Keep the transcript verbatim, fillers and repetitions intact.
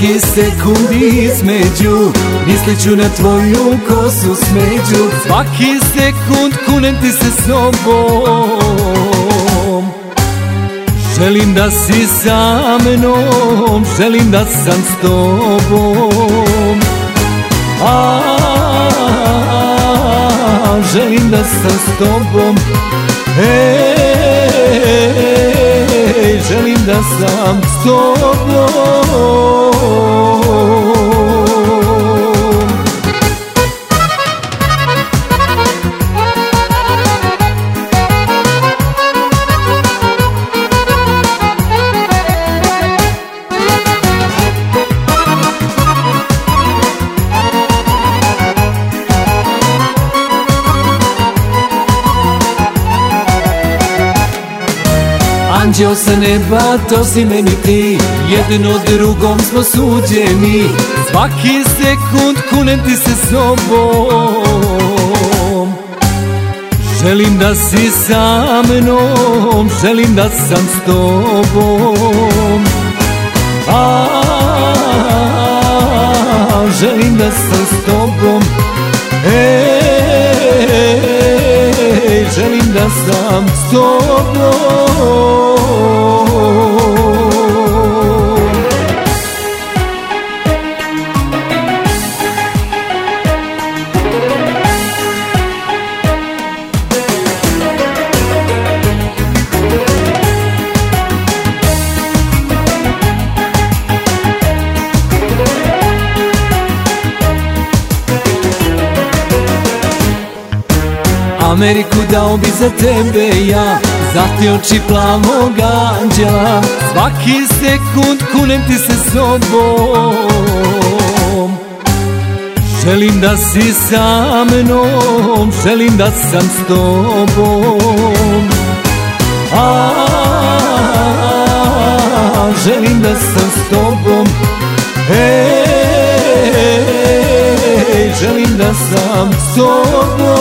Svaki sekund između mislit ću na tvoju kosu smeđu. Svaki sekund kunem ti se s tobom. Želim da si sa mnom, želim da sam s tobom. A, želim da sam s tobom. Ej, želim da sam s tobom. Anđeo sa neba, to si meni ti, jedno drugom smo suđeni. Svaki sekund kunem ti se s tobom. Želim da si sa mnom, želim da sam s tobom. A, želim da sam s tobom. Ej, želim da sam s tobom. Ameriku dao bi za tebe ja, za te oči plavog anđela. Svaki sekund kunem ti se s tobom. Želim da si sa mnom, želim da sam s tobom. A, želim da sam s tobom. Ej, želim da sam s tobom.